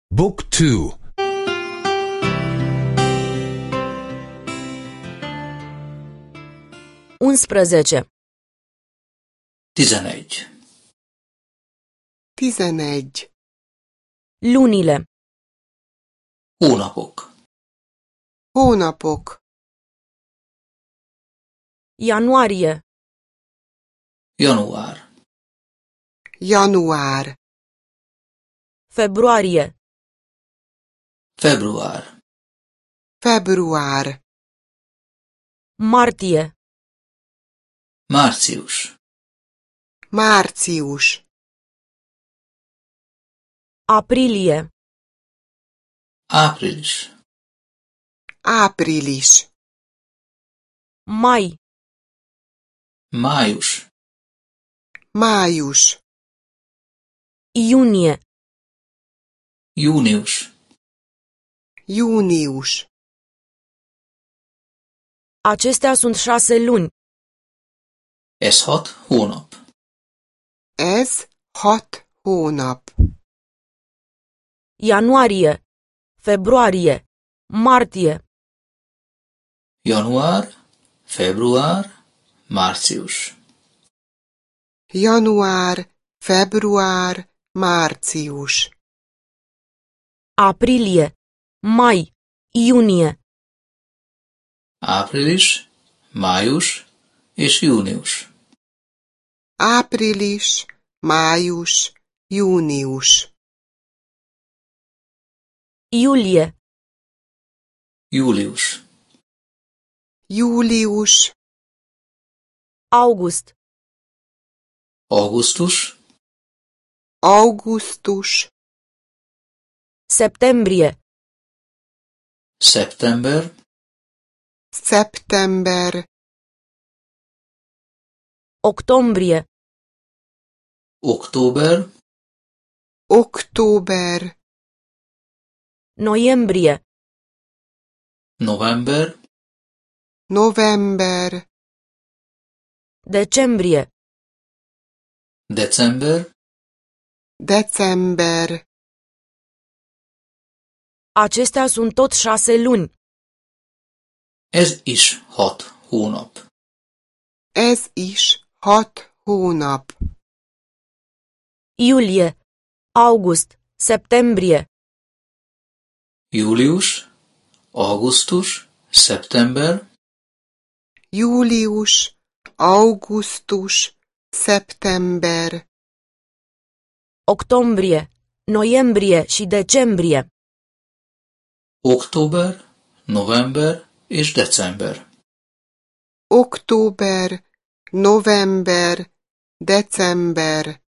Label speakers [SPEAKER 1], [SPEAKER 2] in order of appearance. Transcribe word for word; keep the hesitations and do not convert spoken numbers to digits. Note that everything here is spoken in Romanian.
[SPEAKER 1] Book two.
[SPEAKER 2] unsprezece.
[SPEAKER 3] tizenegy.
[SPEAKER 4] Tizenegy.
[SPEAKER 2] Lunile.
[SPEAKER 3] Hónapok.
[SPEAKER 4] Hónapok.
[SPEAKER 2] Ianuarie.
[SPEAKER 3] Január.
[SPEAKER 4] Január.
[SPEAKER 2] Februarie.
[SPEAKER 3] Február.
[SPEAKER 4] Február.
[SPEAKER 2] Martie.
[SPEAKER 3] Március.
[SPEAKER 4] Március.
[SPEAKER 2] Aprilie.
[SPEAKER 3] Április.
[SPEAKER 4] Április.
[SPEAKER 2] Mai.
[SPEAKER 3] Május.
[SPEAKER 4] Május.
[SPEAKER 2] Iunie.
[SPEAKER 3] Június.
[SPEAKER 4] Június.
[SPEAKER 2] Acestea sunt șase luni.
[SPEAKER 3] Ez hat hónap.
[SPEAKER 4] Ez hat hónap.
[SPEAKER 2] Ianuarie. Februarie. Martie.
[SPEAKER 3] Január, február, március.
[SPEAKER 4] Január, február, március.
[SPEAKER 2] Aprilie. Mai. Iunie.
[SPEAKER 3] Április, május és június.
[SPEAKER 4] Április, május, június.
[SPEAKER 2] Iulie.
[SPEAKER 3] Július.
[SPEAKER 4] Július.
[SPEAKER 2] August.
[SPEAKER 3] Augusztus.
[SPEAKER 4] Augusztus.
[SPEAKER 2] Septembrie.
[SPEAKER 3] Szeptember.
[SPEAKER 4] Szeptember.
[SPEAKER 2] Octombrie.
[SPEAKER 3] Október.
[SPEAKER 4] Október.
[SPEAKER 2] Noiembrie.
[SPEAKER 3] November.
[SPEAKER 4] November.
[SPEAKER 2] Decembrie.
[SPEAKER 3] December.
[SPEAKER 4] December.
[SPEAKER 2] Acestea sunt tot șase luni.
[SPEAKER 3] Ez is hat hónap.
[SPEAKER 4] Ez is hat hónap.
[SPEAKER 2] Iulie. August. Septembrie.
[SPEAKER 3] Július, augusztus, szeptember.
[SPEAKER 4] Július, augusztus, september.
[SPEAKER 2] Octombrie. Noiembrie și decembrie.
[SPEAKER 3] Október, november és december.
[SPEAKER 4] Október, november, december.